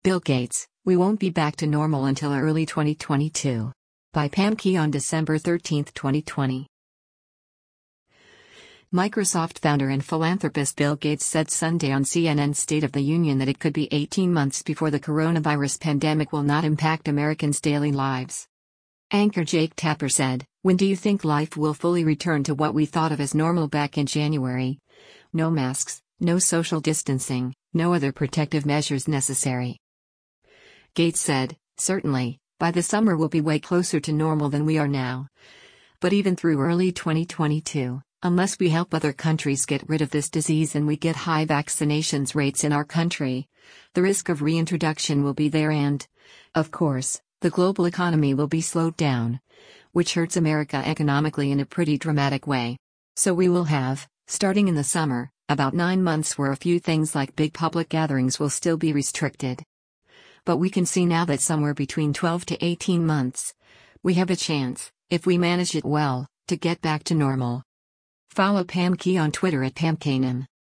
Bill Gates, we won't be back to normal until early 2022. By Pam Key on December 13, 2020. Microsoft founder and philanthropist Bill Gates said Sunday on CNN's State of the Union that it could be 18 months before the coronavirus pandemic will not impact Americans' daily lives. Anchor Jake Tapper said, "When do you think life will fully return to what we thought of as normal back in January? No masks, no social distancing, no other protective measures necessary." Gates said, "Certainly, by the summer we'll be way closer to normal than we are now. But even through early 2022, unless we help other countries get rid of this disease and we get high vaccinations rates in our country, the risk of reintroduction will be there and, of course, the global economy will be slowed down, which hurts America economically in a pretty dramatic way. So we will have, starting in the summer, about 9 months where a few things like big public gatherings will still be restricted. But we can see now that somewhere between 12 to 18 months, we have a chance, if we manage it well, to get back to normal." Follow Pam Key on Twitter at PamKanem.